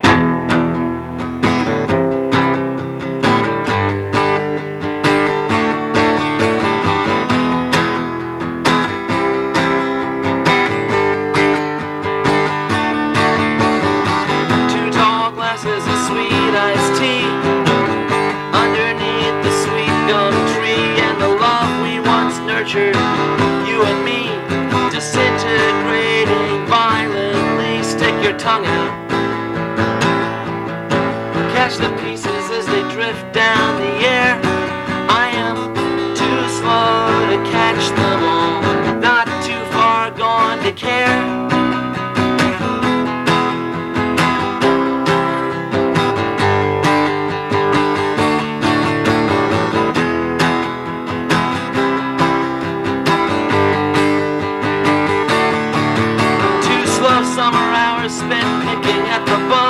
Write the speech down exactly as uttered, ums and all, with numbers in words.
Two tall glasses of sweet iced tea underneath the sweet gum tree, and the love we once nurtured, you and me, disintegrating violently. Stick your tongue out, catch the pieces as they drift down.